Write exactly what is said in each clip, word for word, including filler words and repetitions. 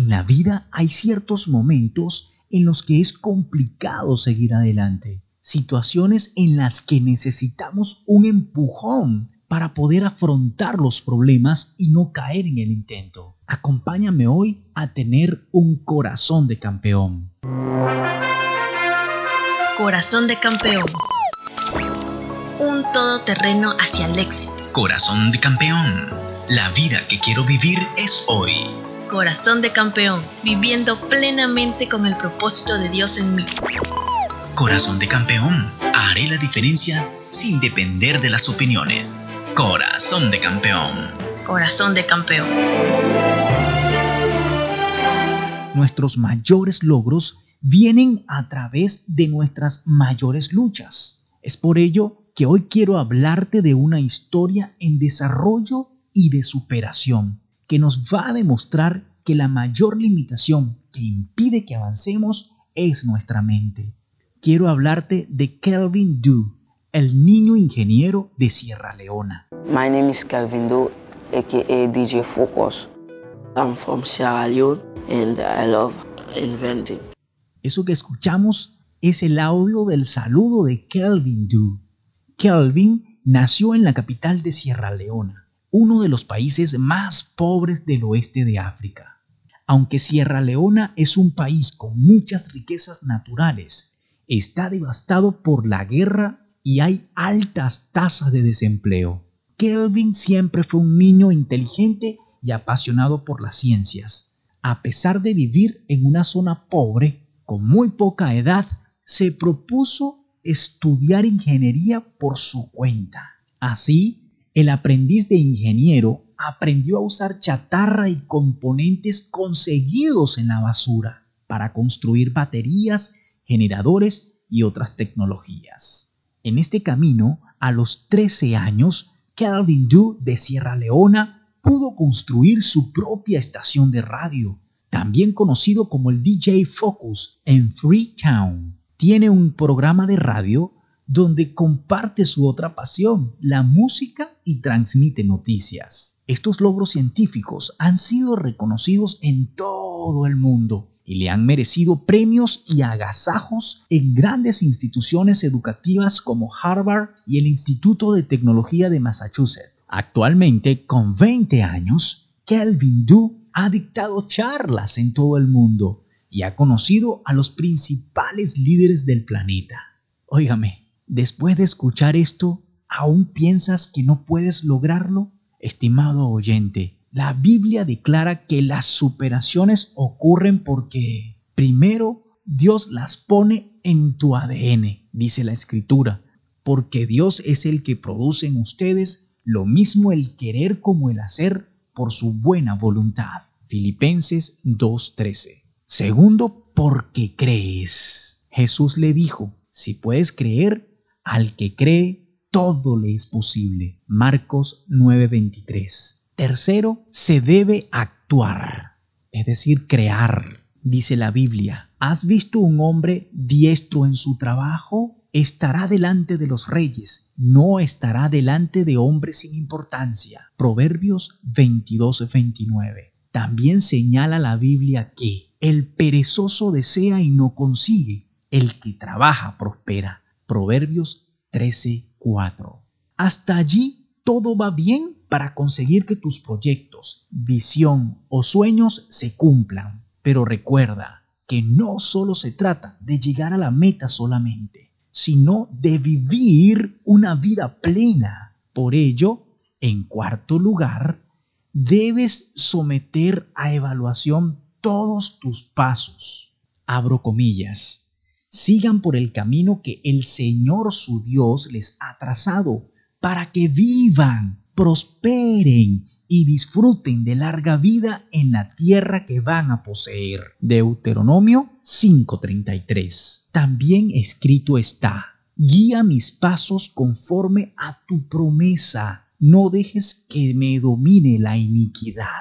En la vida hay ciertos momentos en los que es complicado seguir adelante, situaciones en las que necesitamos un empujón para poder afrontar los problemas y no caer en el intento. Acompáñame hoy a tener un corazón de campeón. Corazón de campeón. Un todoterreno hacia el éxito. Corazón de campeón. La vida que quiero vivir es hoy. Corazón de campeón. Viviendo plenamente con el propósito de Dios en mí. Corazón de campeón. Haré la diferencia sin depender de las opiniones. Corazón de campeón. Corazón de campeón. Nuestros mayores logros vienen a través de nuestras mayores luchas. Es por ello que hoy quiero hablarte de una historia en desarrollo y de superación que nos va a demostrar que la mayor limitación que impide que avancemos es nuestra mente. Quiero hablarte de Kelvin Du, el niño ingeniero de Sierra Leona. My name is Kelvin Du, aka D J Focus. I'm from Sierra Leone and I love inventing. Eso que escuchamos es el audio del saludo de Kelvin Du. Kelvin nació en la capital de Sierra Leona, uno de los países más pobres del oeste de África. Aunque Sierra Leona es un país con muchas riquezas naturales, está devastado por la guerra y hay altas tasas de desempleo. Kelvin siempre fue un niño inteligente y apasionado por las ciencias. A pesar de vivir en una zona pobre, con muy poca edad, se propuso estudiar ingeniería por su cuenta. Así, el aprendiz de ingeniero aprendió a usar chatarra y componentes conseguidos en la basura para construir baterías, generadores y otras tecnologías. En este camino, a los trece años, Kelvin Du de Sierra Leona pudo construir su propia estación de radio, también conocido como el D J Focus en Freetown. Tiene un programa de radio donde comparte su otra pasión, la música, y transmite noticias. Estos logros científicos han sido reconocidos en todo el mundo y le han merecido premios y agasajos en grandes instituciones educativas como Harvard y el Instituto de Tecnología de Massachusetts. Actualmente, con veinte años, Kelvin Du ha dictado charlas en todo el mundo y ha conocido a los principales líderes del planeta. Óigame, después de escuchar esto, ¿aún piensas que no puedes lograrlo? Estimado oyente, la Biblia declara que las superaciones ocurren porque, primero, Dios las pone en tu A D N, dice la Escritura, porque Dios es el que produce en ustedes lo mismo el querer como el hacer por su buena voluntad. Filipenses dos trece. Segundo, porque crees. Jesús le dijo, si puedes creer, al que cree, todo le es posible. Marcos nueve veintitrés. Tercero, se debe actuar, es decir, crear. Dice la Biblia, ¿has visto un hombre diestro en su trabajo? Estará delante de los reyes, no estará delante de hombres sin importancia. Proverbios veintidós veintinueve. También señala la Biblia que el perezoso desea y no consigue, el que trabaja prospera. Proverbios trece cuatro. Hasta allí todo va bien para conseguir que tus proyectos, visión o sueños se cumplan. Pero recuerda que no solo se trata de llegar a la meta solamente, sino de vivir una vida plena. Por ello, en cuarto lugar, debes someter a evaluación todos tus pasos. Abro comillas. Sigan por el camino que el Señor su Dios les ha trazado para que vivan, prosperen y disfruten de larga vida en la tierra que van a poseer. Deuteronomio cinco treinta y tres. También escrito está, guía mis pasos conforme a tu promesa. No dejes que me domine la iniquidad.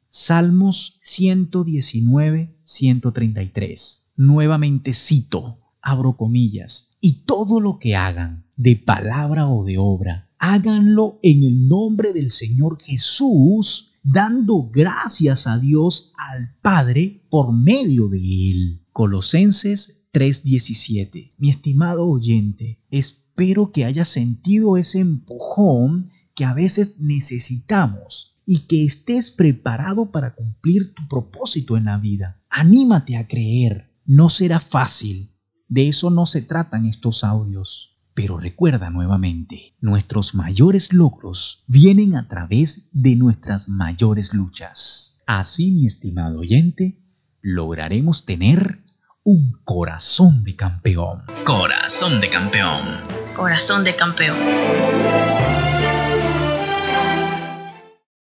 Salmos ciento diecinueve, ciento treinta y tres. Nuevamente cito, abro comillas, y todo lo que hagan, de palabra o de obra, háganlo en el nombre del Señor Jesús, dando gracias a Dios al Padre por medio de Él. Colosenses tres diecisiete. Mi estimado oyente, espero que hayas sentido ese empujón que a veces necesitamos y que estés preparado para cumplir tu propósito en la vida. Anímate a creer. No será fácil. De eso no se tratan estos audios. Pero recuerda nuevamente, nuestros mayores logros vienen a través de nuestras mayores luchas. Así, mi estimado oyente, lograremos tener un corazón de campeón. Corazón de campeón.